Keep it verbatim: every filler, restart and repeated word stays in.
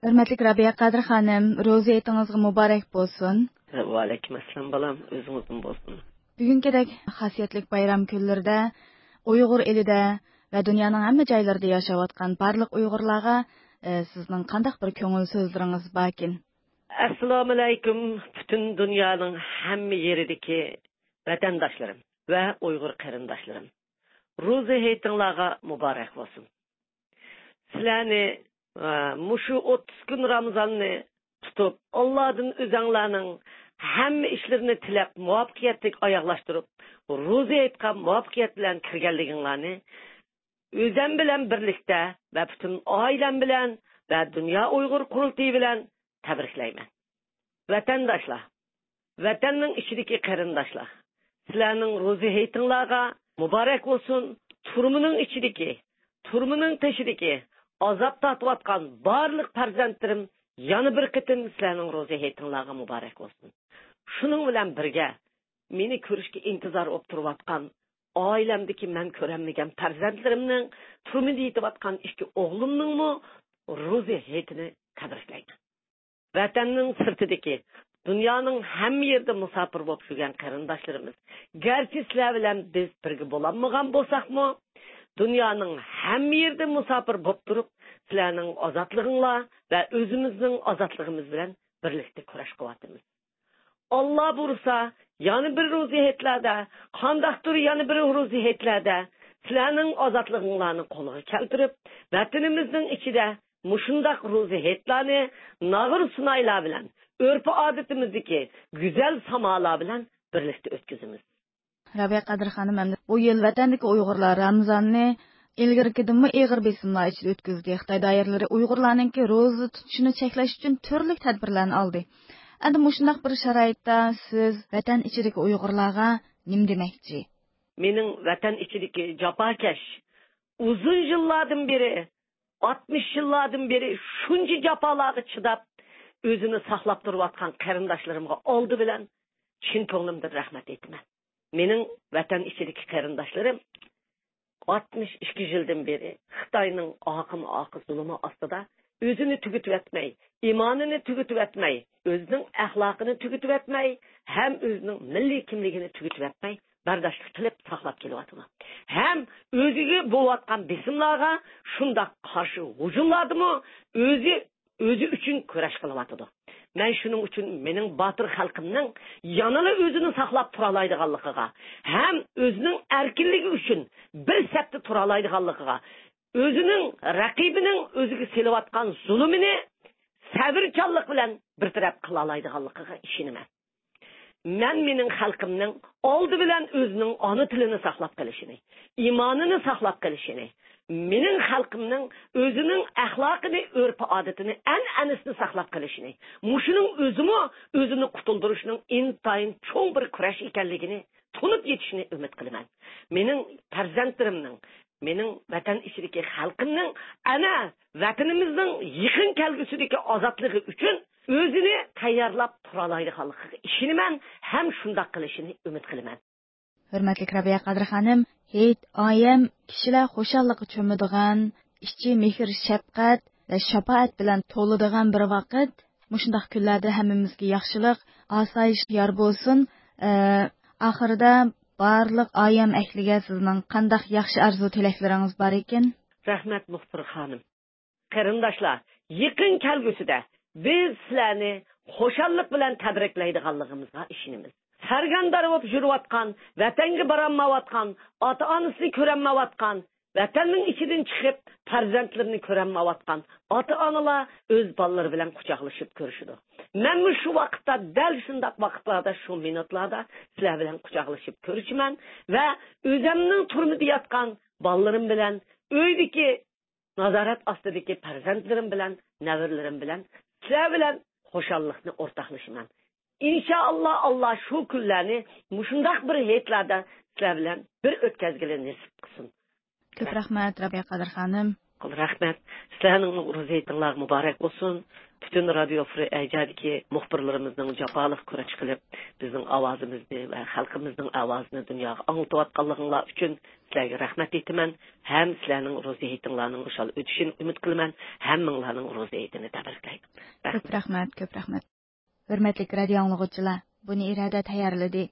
Hürmetli Rabia Kadir Hanım, ro'za etingizga muborak bo'lsin. Va alaykum assalom balam, o'zingizdan bo'lsin. Bugünkidek xasiyetlik bayram kunlarida Uyg'ur elida va dunyoning hamma joylarida yashayotgan barliq Uyg'urlarga e, sizning qanday bir ko'ngil so'zlaringiz borkin? Assalomu alaykum butun dunyoning hamma yeridagi vatandoshlarim va Uyg'ur qarindoshlarim. Ro'za haytinglarga muborak bo'lsin. Sizlarni mushu o'ttiz kun Ramazonni tutib, Allohdan o'zinglarning hamma ishlarini tilab, muvaffaqiyatli oyoqlashtirib, ro'za aytgan muvaffaqiyat bilan kirganliginglarni o'zim bilan birlikda va butun oilam bilan va dunyo Uyg'ur qurultiyi bilan tabriklayman. Vatandoshlar, vatanning ichidagi qarindoshlar, sizlarning ro'za haytinglarga muborak bo'lsin. Turmuning ichidagi, turmuning tashidagi azob tortayotgan barliq farzandlarim yana bir qitim sizlarning ro'za haytinglarga muborak bo'lsin. Shuning bilan birga meni ko'rishga intizor bo'lib turayotgan oilamdagi men ko'rolmagan farzandlarimning turmida yetayotgan ikki o'g'limningmi ro'za haytini tabriklayman. Vatanning sirtidagi, dunyoning hamma yerida musofir bo'lib yurgan qarindoshlarimiz, garchi sizlar bilan biz birga bo'lolmagan bo'lsakmi, dunyoning hamma yerida musofir bo'lib turib, sizlarning ozodliginglar va o'zimizning ozodligimiz bilan birlikda kurash qilyapmiz. Alloh bursa, yana bir ro'za haytlarda, qandaqdir yana bir ro'za haytlarda sizlarning ozodliginglarni qo'lga keltirib, vatanimizning ichida mushundaq ro'za haytlarni nag'ir sunaylar bilan, urf odatimizdagi go'zal samolar bilan birlikda o'tkazamiz. Rabia Kadir Hanım, bu yil vatandagi Uyg'urlar Ramazonni ilgirkidimi ig'ir besimlar ichida o'tkazdi. Xitoy doiralari Uyg'urlarningki ro'za tutishini cheklash uchun turli tadbirlarni oldi. Endi mushundaq bir sharoitda siz vatan ichidagi Uyg'urlarga nim demoqchi? Mening vatan ichidagi jafokash uzun yillardan beri, oltmish yillardan beri shuncha jafolarga chidab o'zini saqlab turayotgan qarindoshlarimga oldi bilan chin ko'nglimdan rahmat aytaman. Mening vatan ichidagi qarindoshlarim oltmish ikki yildan beri Xitoyning oqim oqi zulmi ostida o'zini tugutib etmay, iymonini tugutib etmay, o'zining axloqini tugutib etmay, ham o'zining milliy kimligini tugutib etmay, bardoshlik qilib saqlab kelyapti. Ham o'ziga bo'layotgan besimlarga shundoq qarshi hujumladimi, o'zi o'zi uchun kurash qilyapti. Men shuning uchun mening botir xalqimning yanada o'zini saqlab tura oladiganligiga, ham o'zining erkinligi uchun bir safda tura oladiganligiga, o'zining raqibining o'ziga selayotgan zulmini sabrchanlik bilan bir taraf qila oladiganligiga ishonaman. Men mening xalqimning oldi bilan o'zining ona tilini saqlab qolishini, iymonini saqlab qolishini, mening xalqimning o'zining axloqini, urf odatini, an'anasini saqlab qolishini, mushuning o'zimi o'zini qutuldirishning intayin cho'ng bir kurash ekanligini tunib yetishini umid qilaman. Mening farzandlarimning, mening vatan ichidagi xalqimning ana vatanimizning yaqin kelgusidagi ozodligi uchun o'zini tayyorlab tura oladiganligiga ishonaman, ham shundoq qilishini umid qilaman. Hürmetli Rabia Kadir Hanım, heyt ayem kişiler xoşallığı çömüdüğün, işçi mehir, şefkat ve şapaat bilen to'ladigan bir vaqt, mushundaq kunlarda hammamizga yaxshilik, osoyish yor bo'lsin. Oxirida barliq ayem ahliga sizning qanday yaxshi arzu tilaklaringiz bor ekan? Rahmat muxbir xonim. Qarindoshlar, yaqin kelgusida biz sizlarni xo'shallik bilan tabriklaydiganligimizga ishonamiz. Sargandar bo'lib yurayotgan, vatanga borolmayotgan, ota-onasini ko'rolmayotgan, vatanning ichidan chiqib farzandlarini ko'rolmayotgan ota-onalar o'z bolalari bilan quchoqlashib ko'rishadi. Men shu vaqtda, dal shunday vaqtlarda, shu minutlarda sizlar bilan quchoqlashib ko'rishiman va o'zimning turmida yotgan bolalarim bilan, uydagi nazorat ostidagi farzandlarim bilan, navaralarim bilan sizlar bilan xo'shallikni o'rtoqlashaman. İnşallah Allah şu kunlarni mushundaq bir haytlarda sizlar bilan bir o'tkazgani nasib qilsin. Ko'p rahmat Rabia Kadir Hanım. Rahmat. Sizlarning ro'za haytinglar muborak bo'lsin. Bütün radio ijodiki muxbirlarimizning jafoliq kurash qilib, bizning ovozimizni va xalqimizning ovozini dunyoga anglatayotganliginglar uchun sizlarga rahmat aytaman. Ham sizlarning ro'za haytinglarning o'shal o'tishini umid qilaman. Hammanglarning ro'za haytini tabriklayman. Ko'p rahmat, ko'p rahmat. Hurmatli radio anglag'uvchilar, buni irada tayyorladi